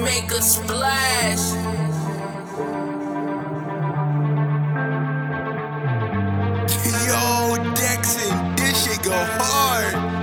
make a splash. Yo, Dexon, this shit go hard.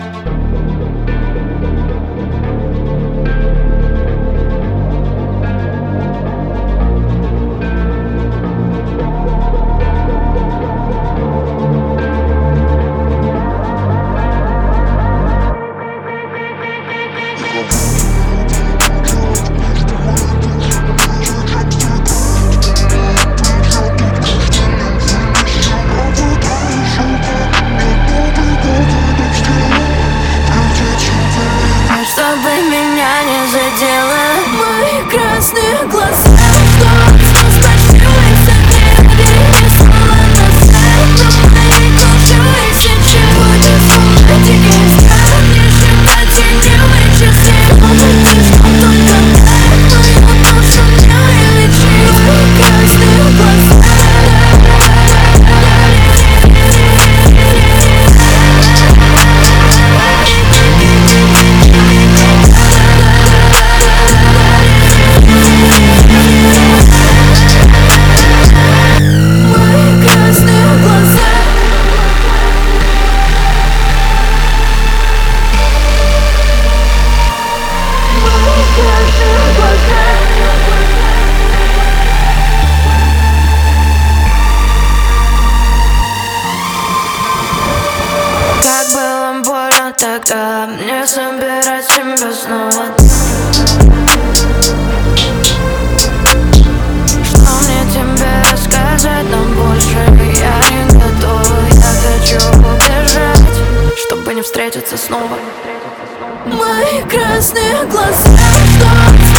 Чтобы меня не задело мои красные глаза, что спасилась от неба и снова назад. Но мои глаза сейчас будет снова дикий страх. Не считать теневые часы, снова ты, что только так. Мою душу мне лечить мои красные глаза. Как было больно тогда мне собирать себя снова. Что мне тебе рассказать, но больше я не готова. Я хочу убежать, чтобы не встретиться снова. Мои красные глаза, что